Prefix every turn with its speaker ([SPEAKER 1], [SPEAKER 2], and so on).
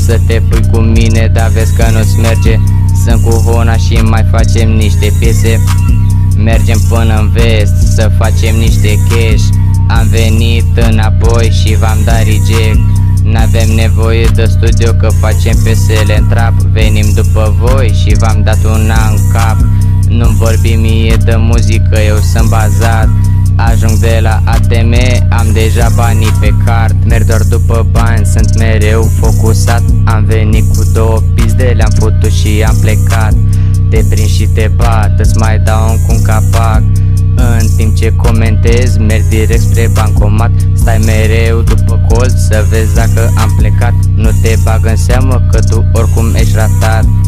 [SPEAKER 1] să te pui cu mine, dar vezi că nu-ți merge. Sunt cu Hona și mai facem niște piese. Mergem până în vest să facem niște cash. Am venit înapoi și v-am dat reject. N-avem nevoie de studio că facem piesele în trap. Venim după voi și v-am dat una în cap. Nu-mi vorbi mie de muzică, eu sunt bazat. Ajung de la ATM, am deja banii pe card. Merg doar după bani, sunt mereu focusat. Am venit cu 2 pizde, le-am făcut și am plecat. Te prind și te bat, îți mai dau cu un capac. În timp ce comentez, merg direct spre bancomat. Stai mereu după colț să vezi dacă am plecat. Nu te bag în seamă că tu oricum ești ratat.